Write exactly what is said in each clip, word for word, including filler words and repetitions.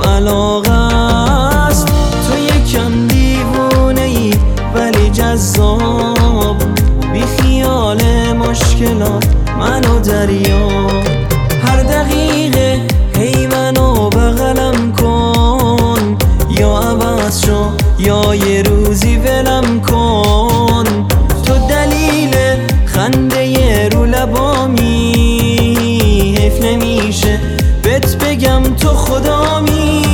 علاقه است. تو یکم دیوونه ای ولی جذاب، بی خیال مشکلات منو دریا. هر دقیقه هی منو بغلم کن، یا عوض شو یا یه روزی ولم کن. تو دلیل خنده رو لبامی، حیف نمیشه بهت بگم تو خدامی.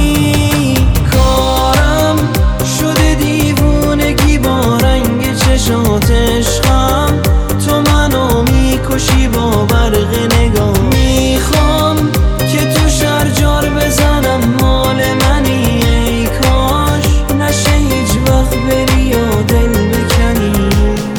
کارم شده دیوونگی با رنگ چشات عشقم، تو منو میکشی با برق نگاه. میخوام که تو شرجار بزنم مال منی، ای کاش نشه هیچ وقت بری یا دل بکنی.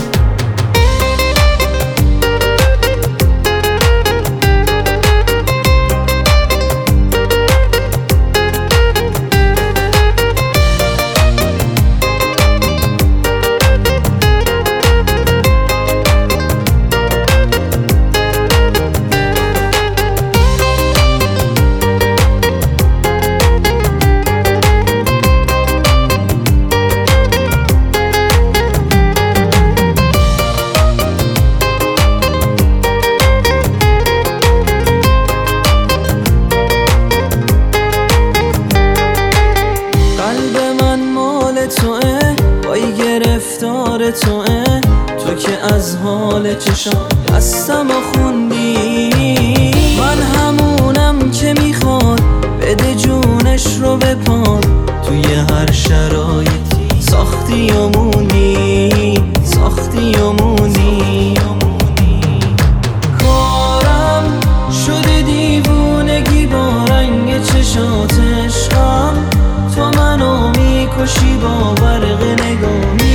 توه وای گرفتار توه، تو که از حال چشم دستم خوندی. من همونم که میخواد بده جونش رو به پاد، توی هر شرایطی ساختی و موندی، ساختی و موندی. کارم شده دیوونگی با رنگ چشات عشقم، تو منو میکشی با برق نگاه.